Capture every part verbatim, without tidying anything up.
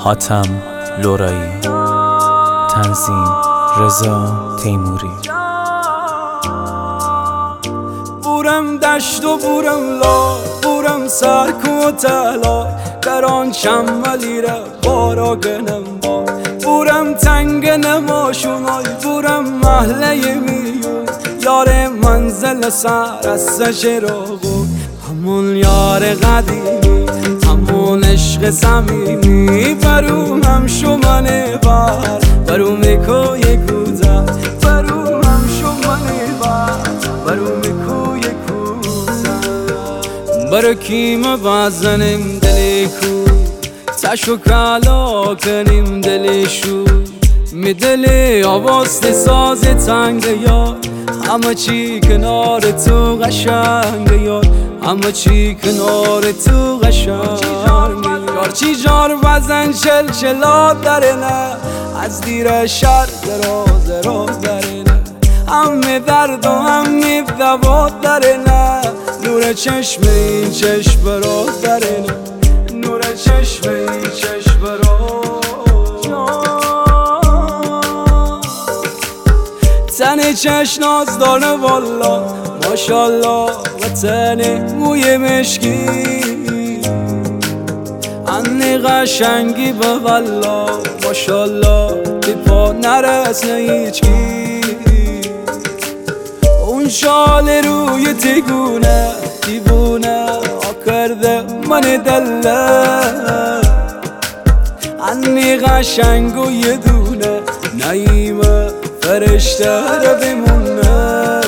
حاتم لورایی، تنظیم رضا تیموری. بورم دشت و بورم لا، بورم سرکو و تلا، کران شمالی را بارا گنم با، بورم تنگ نماشونای، بورم محله میون، یار منزل سر از سجراغو، همون یار قدیمی، همون عشق صمیمی، برو هم شمانه بر، برو میکوی کوزه، برو هم شمانه بر، برو میکوی کوزه، برو کیم بزنیم دلی کو، تشو کلا کنیم دلشو، می دلی آواز ساز تنگ یار، همه چی کنار تو قشنگ یار، همه چی کنار تو قشنگ یار. چی جار بزن چل چلا درنه، از دیر شر دراز دراز درنه، همه درد و همه دوا درنه، نور چشم این چشم برا درنه، نور چشم این چشم برا. تن چشناز داره والا ماشالله، و تن موی مشکی انی قشنگی به والا ماشالله، بی پا نرسنه هیچکی، اون شال روی تیگونه دیوونه آکرده من دله، انی قشنگ و یه دونه نایمه فرشته رو بمونه،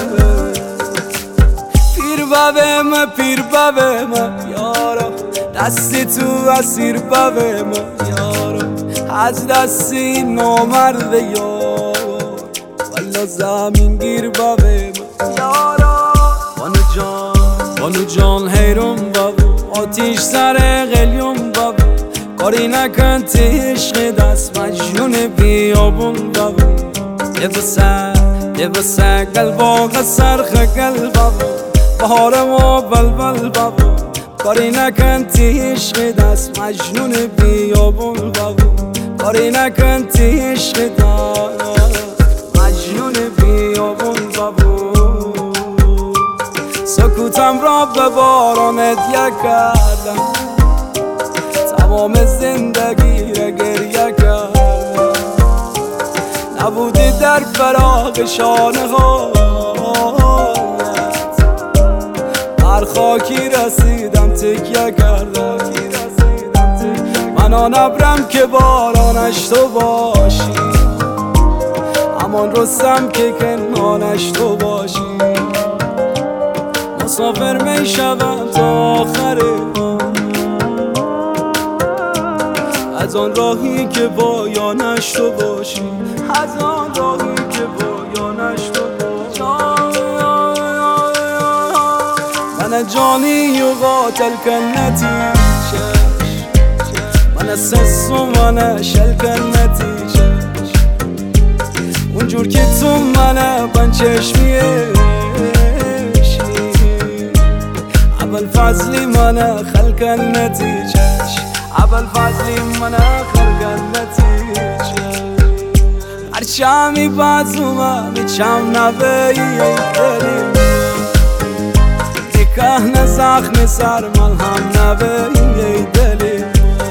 پیر بابه ما پیر بابه ما یارو، دستی تو اسیر بابه ما یارو، از دستی نامرد یار، والا زمین گیر بابه ما یارو. بانو جان بانو جان حیرم بابو، آتیش سر قلیون بابو، کاری نکن تی عشق دست مجنون بیابون بابو، لبسه لبسه قلبا سرخ قلبا، بهار ما بلبل بابو، کاری نکن تی عشق دست مجنون بیابون بابو، کاری نکن تی عشق دست مجنون بیابون بابو. سکوتم را به بارانت یک کردم، تمام زندگی را گریه کردم، نبودی در فراق شانه هایت، هر خاکی رسیدم تکیه کردم، من آن ابرم که بارانش تو باشی، همان رستم که کنانش تو باشی، مسافر می شوم تا آخر از آن راهی که پایانش تو باشی، از آن راهی که پایانش تو باشی. من جانی و قاتل کنتی چش، من سس و من شل کنتی چش، اونجور که تو من بن چشمی اول فضلی من خل کنتی چش، اول فضلی من خلقنتی چه، هرچمی بازومه میچم نبایی ای دلی، دیگه زخم سر ملهم نبایی ای دلی،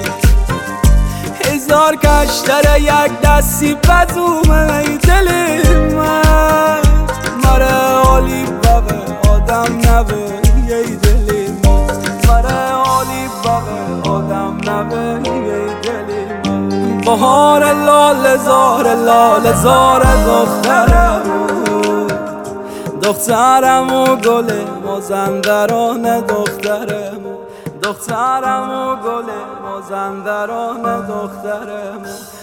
هزار کشتر یک دستی بازومه ای دلی، من مره عالی بابه آدم نبایی ای دلی، مره عالی بابه آدم نبایی ای دلی، بهار لال زار لال زار دخترم، دخترم و گل مازندران دخترم، دخترم و گل مازندران دخترم.